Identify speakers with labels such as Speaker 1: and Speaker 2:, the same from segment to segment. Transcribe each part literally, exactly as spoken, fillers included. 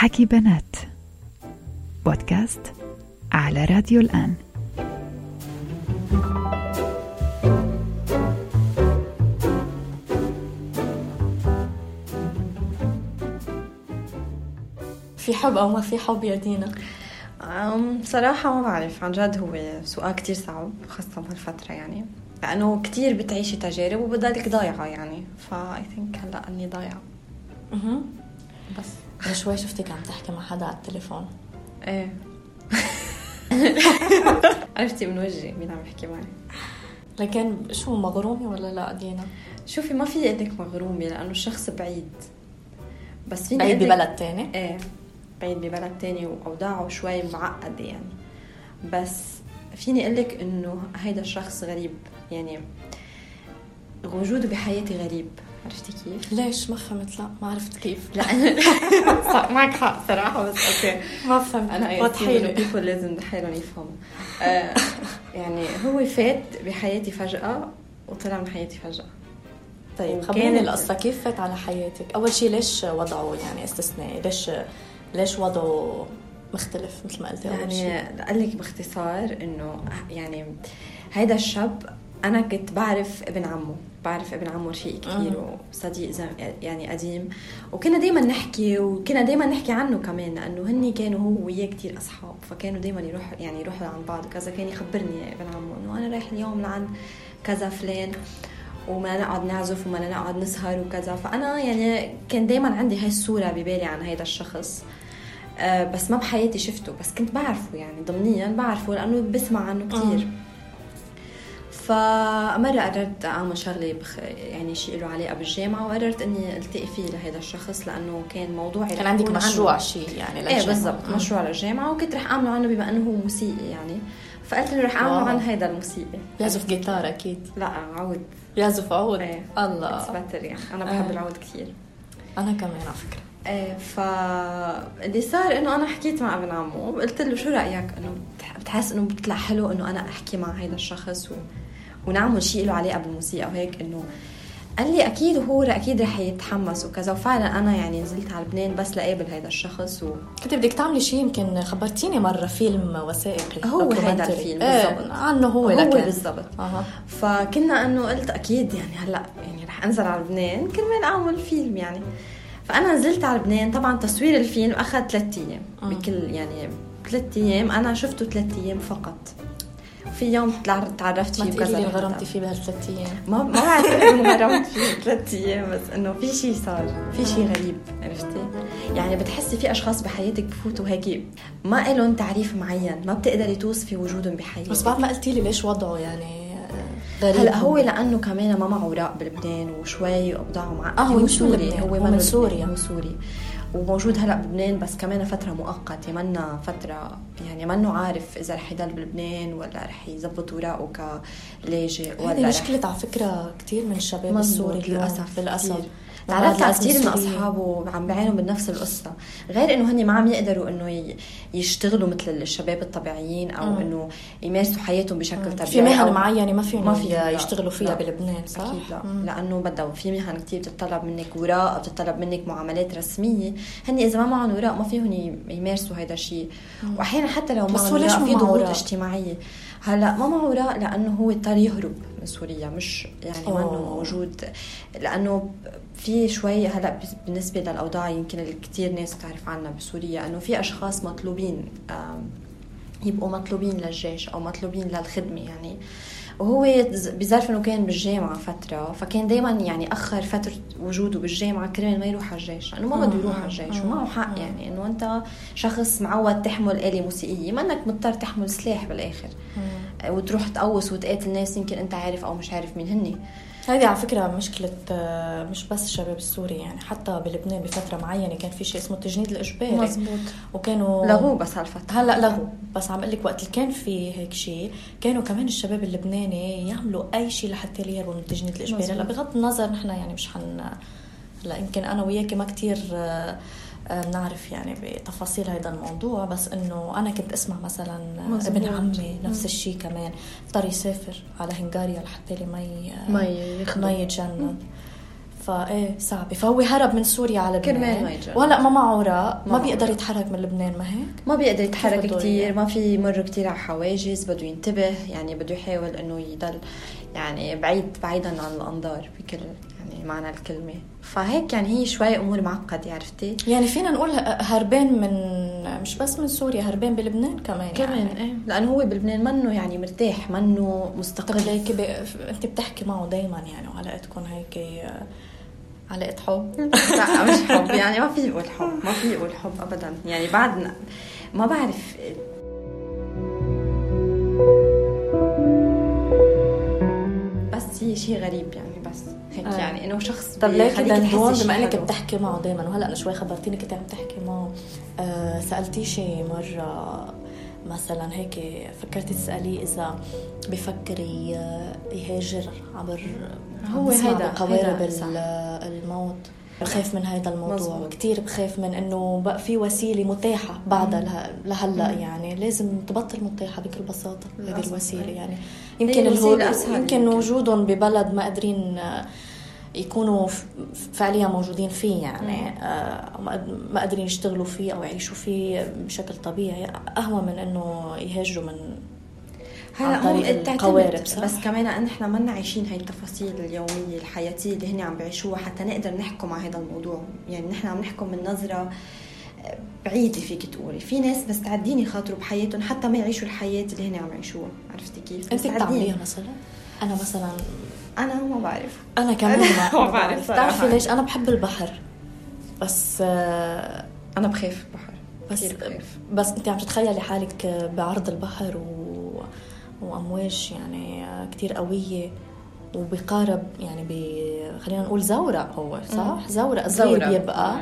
Speaker 1: حكي بنات بودكاست على راديو الآن.
Speaker 2: في حب أو ما في حب يا دينا؟
Speaker 3: بصراحة ما بعرف، عن جد هو سؤال كتير صعب خاصة بهالفترة، يعني لأنه كتير بتعيشي تجارب وبدالك ضايعة، يعني فا I think هلأ أني ضايعة.
Speaker 2: اها بس أنا شوي شفتك عم تحكي مع حدا على التليفون.
Speaker 3: ايه عرفتي من وجهي مين عم يحكي معي.
Speaker 2: لكن شو مغرومة ولا لا دينا؟
Speaker 3: شوفي ما في قدك مغرومة لأنه الشخص بعيد، بس فيني
Speaker 2: بعيد ببلد تاني.
Speaker 3: ايه بعيد ببلد تاني وأوضاعه شوي معقدة يعني، بس فيني أقولك إنه هيدا الشخص غريب، يعني وجوده بحياتي غريب. عرفتي كيف؟
Speaker 2: ليش؟ ما فهمت. لا ما عرفت كيف.
Speaker 3: لا معك حق صراحة، بس أوكي
Speaker 2: ما فهمت.
Speaker 3: أنا وضحيلي بيكون لازم حيلهم يفهموا. آه يعني هو فات بحياتي فجأة وطلع من حياتي فجأة.
Speaker 2: طيب خبريني القصة، كيف فات على حياتك؟ أول شيء ليش وضعه يعني استثنائي؟ ليش ليش وضعه مختلف مثل ما قلتي؟
Speaker 3: يعني أقول لك باختصار إنه يعني هيدا الشاب أنا كنت بعرف ابن عمه، بعرف ابن عمه رفيق كتير وصديق يعني قديم، وكنا دايما نحكي وكنا دايما نحكي عنه كمان، لأنه هني كانوا هو وياه كتير أصحاب، فكانوا دايما يروح يعني يروحوا عن بعض وكذا. كان يخبرني ابن عمه إنه أنا رايح اليوم لعند كذا فلان وما نقعد نعزف وما نقعد نسهر وكذا. فأنا يعني كان دايما عندي هاي الصورة ببالي عن هيدا الشخص، أه بس ما بحياتي شفته، بس كنت بعرفه يعني ضمنيا بعرفه لأنه بسمع عنه كتير. فمرة قررت أعمل شغلة بخ... يعني شيء له علاقة بالجامعة، وقررت إني التقي فيه لهذا الشخص لأنه كان موضوعي.
Speaker 2: كان عندك مشروع شيء يعني للجامعة؟ إيه
Speaker 3: بالضبط، مشروع للجامعة، وكنت رح أعمله عنه بما أنه هو موسيقي يعني، فقلت له رح أعمله عن هذا الموسيقي.
Speaker 2: يعزف جيتار أكيد؟
Speaker 3: لا عود.
Speaker 2: يعزف عود؟
Speaker 3: ايه.
Speaker 2: الله
Speaker 3: بتر يعني أنا بحب
Speaker 2: ايه.
Speaker 3: العود كثير.
Speaker 2: أنا كمان على فكرة.
Speaker 3: ايه فاللي صار إنه أنا حكيت مع ابن عمه وقلت له شو رأيك إنه بتحس إنه بتطلع حلو إنه أنا أحكي مع هذا الشخص و... ونعمل شيء له علاقة بالموسيقى وهيك. إنه قال لي أكيد هو أكيد رح يتحمس وكذا، وفعلا أنا يعني نزلت على لبنان بس لقابل هذا الشخص. و...
Speaker 2: كنت بدك تعملي شيء، يمكن خبرتيني مرة فيلم وثائقي
Speaker 3: هو هذا الفيلم بالضبط.
Speaker 2: ايه عنه هو,
Speaker 3: هو
Speaker 2: لكن
Speaker 3: بالضبط.
Speaker 2: أه.
Speaker 3: فكنا إنه قلت أكيد يعني هلأ يعني رح أنزل على لبنان كرمال أعمل فيلم يعني. فأنا نزلت على لبنان، طبعا تصوير الفيلم أخذ ثلاثة أيام بكل يعني ثلاثة أيام، أنا شفته ثلاثة أيام فقط. في يوم تعرفت فيه
Speaker 2: وكذا. ما غرمتي فيه بهالثلاث أيام؟ ما
Speaker 3: ما بعرف إنه غرمت فيه ثلاث أيام، بس إنه في شيء صار، في شيء غريب. عرفتي يعني بتحسي في أشخاص بحياتك بفوتوا هيك ما إلهم تعريف معين، ما بتقدري توصفي وجودهم بحياتك.
Speaker 2: بس بعد ما قلتي لي ليش وضعه يعني غريب.
Speaker 3: هلا هو لأنه كمان ما معه أوراق بلبنان وشوي أوضاعه مع
Speaker 2: آه هو مش
Speaker 3: سوري، هو
Speaker 2: من سوريا،
Speaker 3: هو سوري وموجود هلأ بلبنان، بس كمان فترة مؤقتة، منا فترة يعني منه عارف إذا رح يضل بلبنان ولا رح يزبط وراءه كلاجئ ولا.
Speaker 2: هذه مشكلة على فكرة كتير من الشباب السوري
Speaker 3: للأسف.
Speaker 2: للأسف
Speaker 3: تعرفت على كتير من أصحابه عم بعينوا بنفس القصة، غير إنه هني ما عم يقدروا إنه يشتغلوا مثل الشباب الطبيعيين أو م. إنه يمارسوا حياتهم بشكل طبيعي.
Speaker 2: في مهن معينة ما فيهم
Speaker 3: ما في
Speaker 2: يشتغلوا فيها لا. بلبنان صح؟
Speaker 3: أكيد لا، م. لأنه بدأوا في مهن كتير بتطلب منك وراء، بتطلب منك معاملات رسمية، هني إذا ما معهم وراء ما فيهم يمارسوا هذا الشيء. وأحيانا حتى لو معهم وراء في ضغوط اجتماعية. هلا ما معه وراء لأنه هو اضطر يهرب من سوريا، مش يعني ما إنه موجود، لأنه في شوي هلا بالنسبة للأوضاع يمكن الكثير ناس تعرف عنها بسوريا، إنه في أشخاص مطلوبين يبقوا مطلوبين للجيش أو مطلوبين للخدمة يعني. وهو بظرف إنه كان بالجامعة فترة، فكان دايما يعني أخر فترة وجوده بالجامعة كرمال ما يروح على الجيش، لأنه ما بده يروح على الجيش ومعه حق يعني، إنه أنت شخص معود تحمل آلة موسيقية، ما إنك مضطر تحمل سلاح بالآخر وتروح تقوس وتقاتل ناس يمكن أنت عارف أو مش عارف مين هني.
Speaker 2: هذه على فكرة مشكلة مش بس الشباب السوري يعني، حتى بلبنان بفترة معينة كان في شيء اسمه التجنيد الإجباري.
Speaker 3: مظبوط.
Speaker 2: وكانوا
Speaker 3: لغوه بس هالفترة
Speaker 2: هلا لغوه، بس عم قلك وقت اللي كان في هيك شيء كانوا كمان الشباب اللبناني يعملوا أي شيء لحتى يهربوا من التجنيد الإجباري. هلا بغض النظر نحن يعني مش حن هلا يمكن أنا وياك ما كتير بنعرف يعني بتفاصيل هذا الموضوع، بس انه انا كنت اسمع مثلا مزبوط. ابن عمي نفس الشيء كمان اضطر يسافر على هنغاريا لحتى لي ما
Speaker 3: ما
Speaker 2: ما يتجند. فايه صعبه. فهو هرب من سوريا على لبنان وهلا ما معه اوراق، ما, ما بيقدر يتحرك من لبنان. ما هيك
Speaker 3: ما بيقدر يتحرك كتير، ما في مر كتير على حواجز، بده ينتبه يعني، بده يحاول انه يضل يعني بعيد بعيدا عن الانظار بكل يعني معنى الكلمه. فهيك يعني هي شوي امور معقده عرفتي.
Speaker 2: يعني فينا نقول هربان من مش بس من سوريا، هربان بلبنان كمان
Speaker 3: كمان يعني. ايه لانه هو بلبنان منه يعني مرتاح، منه مستقل.
Speaker 2: طب هيك انت بتحكي معه دايما يعني وعلاقتكم هيك علاقه حب؟
Speaker 3: لا مش حب يعني، ما في يقول حب، ما في يقول حب ابدا يعني. بعد ما بعرف بس هي شيء غريب يعني، بس هيك آه. يعني انه شخص.
Speaker 2: طب ليك دندون بما انك بتحكي معه دائما وهلا انا شوي خبرتيني كنت عم تحكي معه، آه سالتيه شيء مره مثلا هيك فكرتي تساليه اذا بفكر يهاجر عبر
Speaker 3: هو هيدا
Speaker 2: قوارب الموت؟ بخاف من هذا الموضوع مزبوط. كتير بخاف من انه بقى في وسيله متاحه بعدها لهلا يعني لازم تبطل متاحه بكل بساطه هذه الوسيله يعني. يمكن الهول يمكن وجودهم ببلد ما قادرين يكونوا فعليا موجودين فيه يعني آه ما قادرين يشتغلوا فيه او يعيشوا فيه بشكل طبيعي اهون من انه يهاجروا من
Speaker 3: هلا مو القوارب. بس كمان نحن ما عايشين هاي التفاصيل اليوميه الحياتيه اللي هن عم بيعيشوها حتى نقدر نحكم على هذا الموضوع يعني. نحن عم نحكم من نظره بعيده فيك تقولي. في ناس مستعدين يخاطروا بحياتهم حتى ما يعيشوا الحياه اللي هن عم يعيشوها. عرفتي كيف؟
Speaker 2: انت بتعمليها مثلا؟ انا مثلا
Speaker 3: انا ما بعرف.
Speaker 2: انا كمان ما بعرف. بتعرفي ليش؟ انا بحب البحر بس
Speaker 3: آه انا بخاف البحر
Speaker 2: بس بخاف. بس انت عم تتخيلي حالك بعرض البحر و وأمواج يعني كتير قوية وبقارب يعني ب خلينا نقول زورق هو صح زورق صغير بيبقى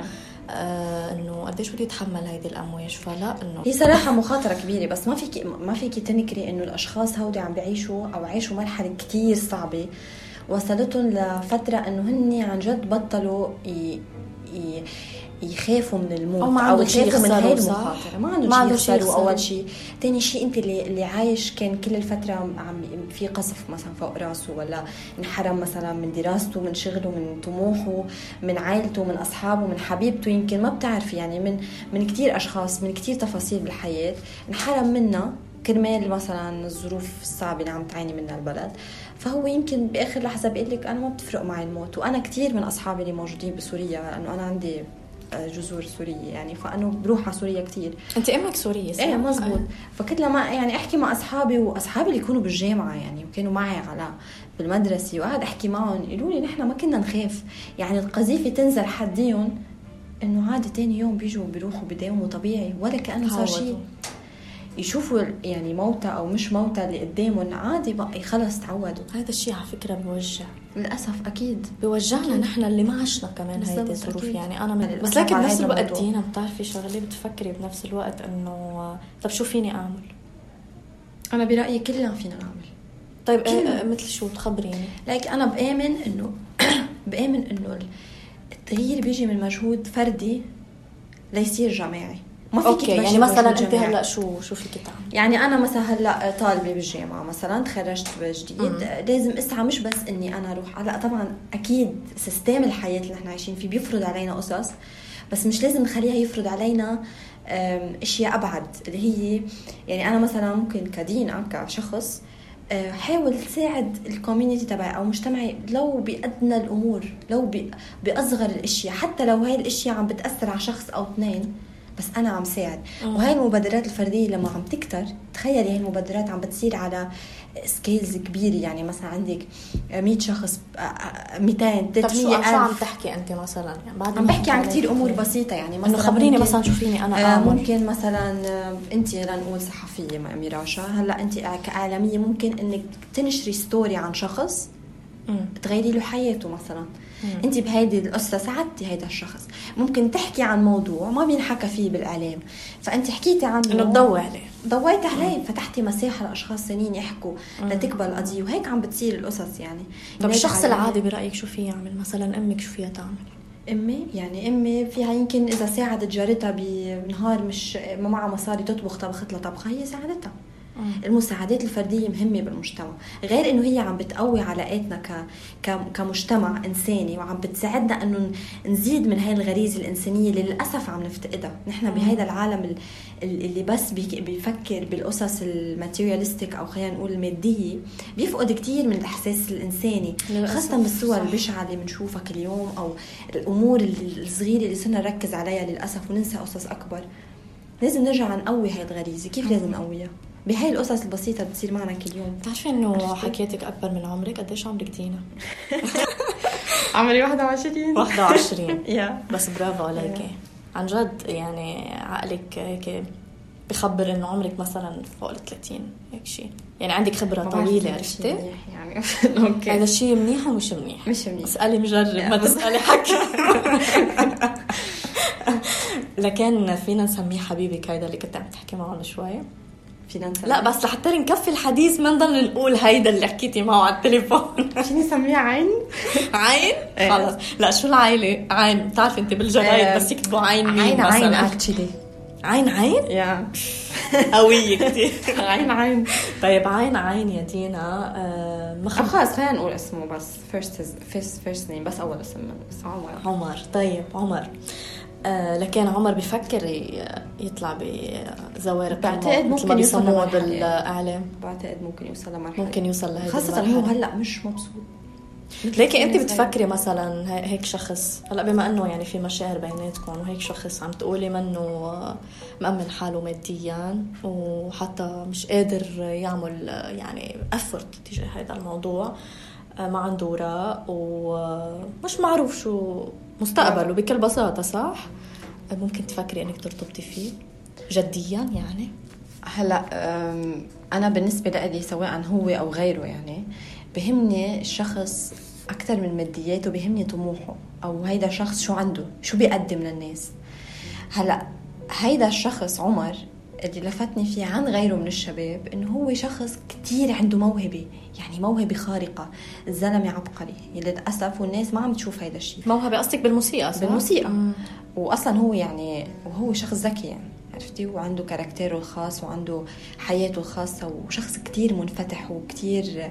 Speaker 2: آه انه قديش بده يتحمل هيدي الامواج. فلا انه
Speaker 3: هي صراحه مخاطره كبيره. بس ما فيك ما فيك تنكري انه الاشخاص هودي عم بيعيشوا او عايشوا مرحله كتير صعبه وصلتهم لفتره انه هن عن جد بطلوا ي... ي... يخافوا من الموت
Speaker 2: او,
Speaker 3: أو يخافوا من هاي المخاطره. ما عنده شيء يخسروا. اول شيء. ثاني شيء انت اللي اللي عايش كان كل الفتره عم في قصف مثلا فوق راسه ولا انحرم مثلا من دراسته من شغله من طموحه من عائلته من اصحابه من حبيبته. يمكن ما بتعرفي يعني من من كتير اشخاص من كتير تفاصيل بالحياه انحرم منها كرمال مثلا الظروف الصعبه اللي عم تعاني منها البلد. فهو يمكن باخر لحظه بيقول لك انا ما بتفرق معي الموت. وانا كتير من اصحابي اللي موجودين بسوريا لانه انا عندي جذور سورية يعني فأنا بروح على سوريا كتير.
Speaker 2: أنت أمك سورية صح؟
Speaker 3: إيه مزبوط. فكنت لما يعني أحكي مع أصحابي وأصحابي اللي يكونوا بالجامعة يعني وكانوا معي على بالمدرسة وقاعد أحكي معهم يقولوا لي نحن ما كنا نخاف يعني القذيفة تنزل حديهم إنه عادي تاني يوم بيجوا بيروحوا بداوموا طبيعي ولا كأنه صار شيء. يشوفوا يعني موتى أو مش موتى اللي قدامهم عادي بقى خلص تعودوا.
Speaker 2: هذا الشيء على فكرة بيوجع
Speaker 3: للأسف. أكيد
Speaker 2: بيوجعنا نحن اللي ما عشنا كمان هاي الظروف يعني. أنا من... بس لكن بنفس الوقت دينا بتعرفي شغلة بتفكري بنفس الوقت إنه طب شو فيني أعمل؟
Speaker 3: أنا برأيي كلنا فينا نعمل.
Speaker 2: طيب إيه مثل شو تخبريني؟
Speaker 3: لك أنا بآمن إنه بآمن إنه التغيير بيجي من مجهود فردي ليصير جماعي.
Speaker 2: ما فيك يعني مثلا انت هلا شو شو فيك تعمل؟
Speaker 3: يعني انا مثلا هلا طالبه بالجامعه مثلا تخرجت جديد م- لازم اسعى مش بس اني انا اروح. هلا طبعا اكيد سيستم الحياه اللي نحن عايشين فيه بيفرض علينا قصص بس مش لازم نخليها يفرض علينا اشياء ابعد اللي هي يعني انا مثلا ممكن كدينا كشخص حاول تساعد الكوميونتي تبعي او مجتمعي لو بأدنى الامور لو باصغر الاشياء حتى لو هاي الاشياء عم بتاثر على شخص او اثنين بس أنا عم ساعد. وهاي المبادرات الفردية لما عم تكتر تخيلي هاي المبادرات عم بتصير على سكيلز كبيرة يعني مثلا عندك مية شخص ميتين تلتمية ألف.
Speaker 2: شو عم تحكي أنت مثلا؟
Speaker 3: يعني بعد عم بحكي عن كتير أمور بسيطة يعني
Speaker 2: مثلا خبريني مثلا شو فيني أنا
Speaker 3: آه ممكن مثلا أنت لنقول صحفية ميراشا هلا أنت كإعلامية ممكن إنك تنشري ستوري عن شخص تغيري له حياته مثلا. انت بهيدي القصه ساعدتي هيدا الشخص. ممكن تحكي عن موضوع ما بينحكى فيه بالاعلام فانت حكيتي عنه
Speaker 2: انه تضوي عليه
Speaker 3: ضويتي عليه فتحتي مساحه لاشخاص ثانيين يحكوا مم. لتكبر القضيه. وهيك عم بتصير القصص يعني.
Speaker 2: طب الشخص العادي برايك شو فيه يعمل؟ مثلا امك شو فيها تعمل؟
Speaker 3: امي يعني امي فيها يمكن اذا ساعدت جارتها بنهار مش ما معها مصاري تطبخ طبخت لها طبخه هي ساعدتها المساعدات الفردية مهمة بالمجتمع، غير إنه هي عم بتقوي علاقاتنا ك... ك... كمجتمع إنساني، وعم بتساعدنا إنه نزيد من هاي الغريزة الإنسانية اللي للأسف عم نفتقدها نحن بهذا العالم اللي بس بيفكر بالقصص الماتيرياليستيك أو خلينا نقول المادية، بيفقد كتير من الإحساس الإنساني، خاصة بالصور البشعة اللي بنشوفها كل يوم، أو الأمور الصغيرة اللي صرنا نركز عليها للأسف وننسى قصص أكبر. لازم نرجع نقوي هاي الغريزة. كيف لازم نقويها؟ بهاي القصص البسيطة اللي بتصير معنا كل يوم.
Speaker 2: تعرفي إنه حكيتك أكبر من عمرك؟ قديش عمرك دينا؟
Speaker 3: عمري واحدة وعشرين.
Speaker 2: واحدة وعشرين. بس برافو عليكي عن جد، يعني عقلك هيك بخبر إنه عمرك مثلا فوق الثلاثين هيك شيء، يعني عندك خبرة طويلة. عرفتي
Speaker 3: يعني أوكي
Speaker 2: هذا الشيء منيح ومش منيح؟
Speaker 3: مش منيح.
Speaker 2: اسألي مجرب ما تسألي حكي. لكن فينا نسميه حبيبك هيدا اللي كنت عم تحكي معه من شوي؟
Speaker 3: فينا نسميه؟
Speaker 2: لا بس لحتى نكفي الحديث ما نضل نقول هيدا اللي حكيتي معه على التليفون.
Speaker 3: شو نسميه؟ عين؟
Speaker 2: عين؟ خلص. لا شو العائلة؟ عين. بتعرف انت بالجرايد بس يكتبوا عين مين
Speaker 3: عين
Speaker 2: مثلا؟
Speaker 3: عين اكتشلي.
Speaker 2: عين عين؟
Speaker 3: يا
Speaker 2: قوية كتير.
Speaker 3: عين عين.
Speaker 2: طيب عين عين يا دينا. آه
Speaker 3: مخ... خلاص خلينا نقول اسمه بس first first first name بس أول اسم بس عمر.
Speaker 2: عمر. طيب عمر. آه لكن عمر بيفكر يطلع بزوارق
Speaker 3: بعتقد ممكن يوصل
Speaker 2: بالإعلام.
Speaker 3: بعتقد ممكن يوصل لمرحلة
Speaker 2: ممكن يوصل لهذه
Speaker 3: خاصة هو هلأ مش مبسوط.
Speaker 2: ليكي انت بتفكري مثلا هيك شخص هلا بما انه يعني في مشاعر بيناتكم وهيك شخص عم تقولي منه مأمن حاله ماديا وحتى مش قادر يعمل يعني افورت تجاه هذا الموضوع، ما عنده وراء ومش معروف شو مستقبله بكل بساطة، صح؟ ممكن تفكري انك ترتبطي فيه جديا يعني؟
Speaker 3: هلا انا بالنسبة لي سواء هو او غيره يعني بهمني الشخص أكتر من مادياته، بهمني طموحه أو هيدا شخص شو عنده شو بيقدم للناس. هلأ هيدا الشخص عمر اللي لفتني فيه عن غيره من الشباب إنه هو شخص كتير عنده موهبة، يعني موهبة خارقة، الزلمة عبقري للأسف والناس ما عم تشوف هيدا الشيء.
Speaker 2: موهبة قصدك بالموسيقى؟
Speaker 3: بالموسيقى. مم. وأصلا هو يعني وهو شخص ذكي يعني عرفتي، وعنده كاركتيره الخاص وعنده حياته الخاصة وشخص كتير منفتح وكتير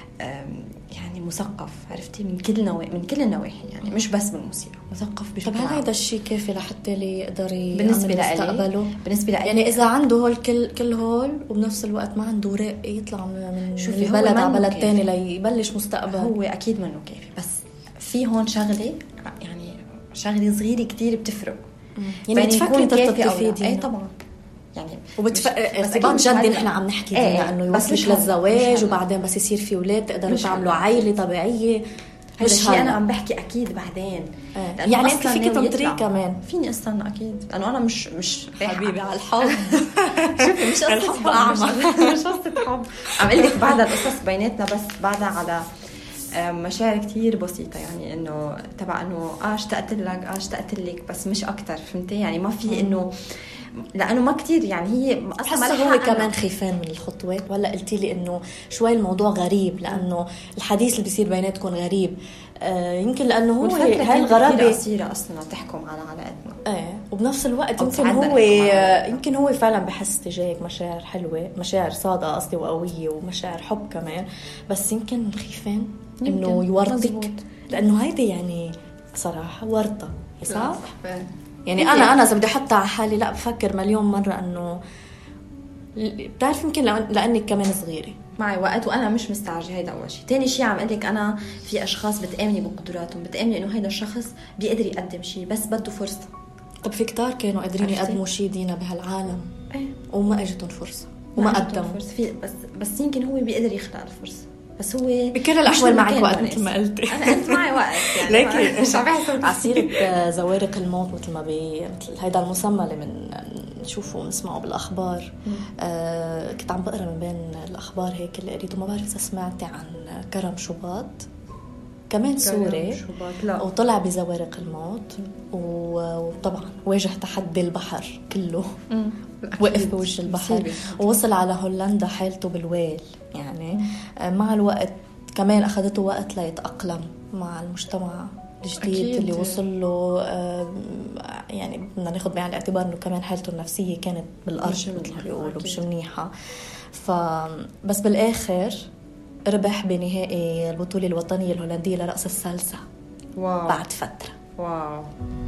Speaker 3: يعني مثقف عرفتي من كل نوع من كل النواحي، يعني مش بس بالموسيقى، مثقف بشكل عام.
Speaker 2: طب هذا الشيء كافي لحتى لي يقدر
Speaker 3: بالنسبه لي بالنسبه لي
Speaker 2: يعني اذا عنده هول كل كل هول وبنفس الوقت ما عنده وراء يطلع من بلد على بلد تاني ليبلش مستقبل،
Speaker 3: هو اكيد منه كافي. بس في هون شغله يعني شغله صغيره كتير بتفرق،
Speaker 2: يعني بتفكري ترتبطي فيه؟
Speaker 3: اي طبعا يعني
Speaker 2: ارتباط جدي نحن عم نحكي فيها انه يوصلش للزواج وبعدين بس يصير في اولاد تقدروا تعملوا عائله طبيعيه.
Speaker 3: مش شيء انا عم بحكي اكيد بعدين
Speaker 2: آه. يعني انت فيك تنطري كمان
Speaker 3: فيني استنى اكيد لانه انا مش مش
Speaker 2: حبيبي على الحب.
Speaker 3: شوفي مش قصه حب مش قصه حب عم اقول لك بعدها القصص بيناتنا بس بعدها على مشاعر كتير بسيطة، يعني إنه تبع إنه آه اشتقت لك آه اشتقت لك بس مش أكتر، فهمتي؟ يعني ما في إنه لأنه ما كتير يعني هي
Speaker 2: أصلا هو كمان خيفان من الخطوات. ولا قلتي لي إنه شوي الموضوع غريب لأنه الحديث اللي بيصير بيناتكم غريب، آه يمكن لأنه هو هاي الغرابة
Speaker 3: قصيرة أصلا تحكم على علاقتنا.
Speaker 2: إيه وبنفس الوقت يمكن هو يمكن هو فعلا بحس تجاهك مشاعر حلوة، مشاعر صادقة قصدي وقوية ومشاعر حب كمان، بس يمكن خيفان إنه يورطك لأنه هيدي يعني صراحة ورطة، صح؟ يعني أنا أنا إذا بدي أحط على حالي لا بفكر مليون مرة إنه بتعرف يمكن لأنك كمان صغيرة
Speaker 3: معي وقت وأنا مش مستعجلة. هيدا أول شيء. تاني شيء عم أقولك أنا في أشخاص بتآمني بقدراتهم، بتآمني إنه هيدا الشخص بيقدر يقدم شيء بس بده فرصة.
Speaker 2: طب في كتار كانوا قادرين يقدموا شيء دينا بهالعالم
Speaker 3: ايه
Speaker 2: وما اجتهم فرصة وما قدموا
Speaker 3: فرصة بس بس يمكن هو بيقدر يخلق الفرصة، بس هو
Speaker 2: بكل الأحوال معك وقت مثل ما قلتي.
Speaker 3: أنا قلت معي وقت يعني
Speaker 2: ليكي مش عم بحسب عصيرة زوارق الموت مثل ما بي مثل هيدا المسمى اللي من نشوفه ونسمعه بالأخبار. آه كنت عم بقرأ من بين الأخبار هيك اللي قريته، ما بعرف إذا سمعتي عن كرم شوباط كمان سوري وطلع بزوارق الموت وطبعا واجه تحدي البحر كله، وقف بوجه البحر ووصل على هولندا حالته بالويل. يعني مع الوقت كمان أخذته وقت ليتأقلم مع المجتمع الجديد اللي وصل له. يعني بدنا ناخد بعين الاعتبار انه كمان حالته النفسيه كانت بالارض مثل ما بيقولوا مش منيحه. فبس بالاخر ربح بنهائي البطوله الوطنيه الهولنديه لرقص السالسا.
Speaker 3: واو.
Speaker 2: بعد فتره.
Speaker 3: واو.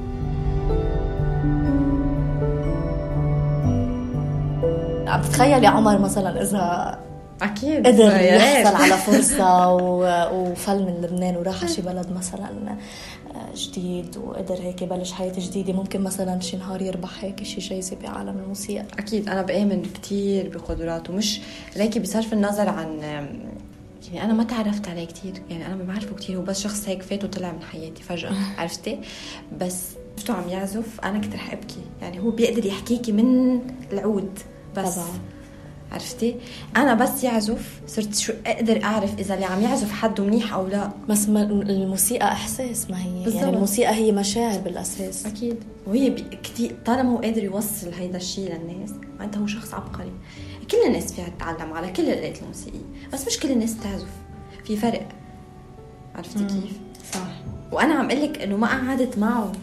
Speaker 2: عم تتخيل يا عمر مثلا اذا
Speaker 3: اكيد
Speaker 2: قدر يحصل على فرصه وفل من لبنان وراح شي بلد مثلا جديد وقدر هيك يبلش حياه جديده، ممكن مثلا شي نهار يربح هيك شي جايزه بعالم الموسيقى.
Speaker 3: اكيد انا بآمن كتير بقدراته، مش ليكي بصرف النظر عن يعني انا ما تعرفت عليه كتير، يعني انا ما بعرفه كتير، هو بس شخص هيك فات وطلع من حياتي فجاه عرفتي. بس شفتوا عم يعزف انا كنت رح ابكي، يعني هو بيقدر يحكيكي من العود بس طبعا. عرفتي انا بس يعزف صرت شو اقدر اعرف اذا اللي عم يعزف حده منيح او لا.
Speaker 2: بس ما الموسيقى احساس، ما هي بالزبط. يعني الموسيقى هي مشاعر بالاساس.
Speaker 3: اكيد، وهي كتير طالما هو قادر يوصل هيدا الشيء للناس معناتها هو شخص عبقري. كل الناس فيها تتعلم على كل الآلات الموسيقية، بس مش كل الناس تعزف، في فرق. عرفتي كيف؟
Speaker 2: صح.
Speaker 3: وانا عم قلك انه ما قعدت معه